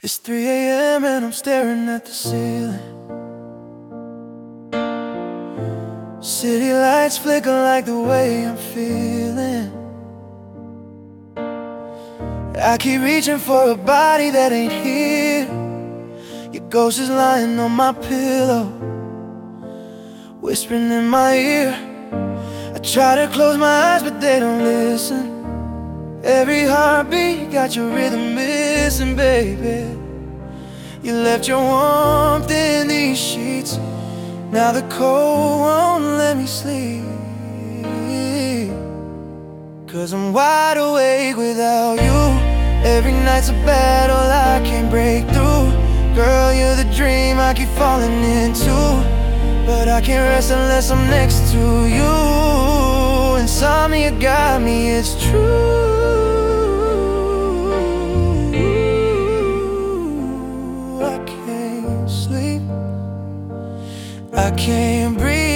It's 3 a.m. and I'm staring at the ceiling. City lights flicker like the way I'm feeling. I keep reaching for a body that ain't here. Your ghost is lying on my pillow, whispering in my ear. I try to close my eyes but they don't listen. Every heartbeat got your rhythm missing, baby. You left your warmth in these sheets. Now the cold won't let me sleep, 'cause I'm wide awake without you. Every night's a battle I can't break through. Girl, you're the dream I keep falling into, but I can't rest unless I'm next to you. Insomnia got me, it's true. I can't sleep, I can't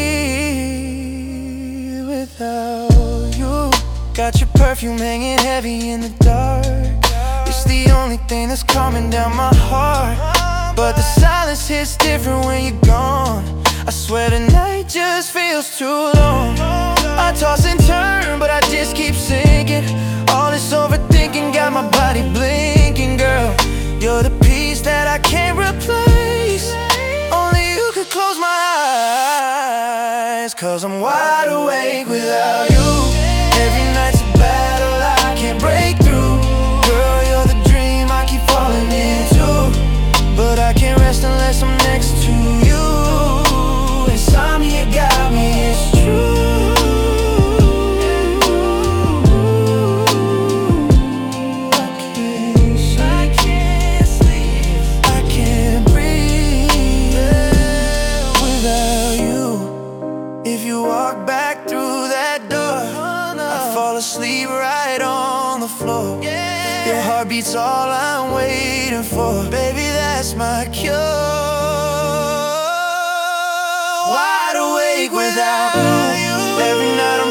breathe without you. Got your perfume hanging heavy in the dark. It's the only thing that's calming down my heart. But the silence hits different when you're gone. I swear the night just feels too long. I toss and turn, but I just keep sinking. All this overthinking got my body blinking. Girl, you're the piece that I can't replace. Only you could close my eyes, 'cause I'm wide awake without you. Every night's a battle I can't break through. Girl, you're the dream I keep falling into, but I can't rest unless I'm next to you. Insomnia got me, it's true. I can't sleep, I can't breathe without you. If you walk back through that door, I fall asleep right on the floor. Your heartbeat's all I'm waiting for. Baby, that's my cure. Wide awake without you. Every night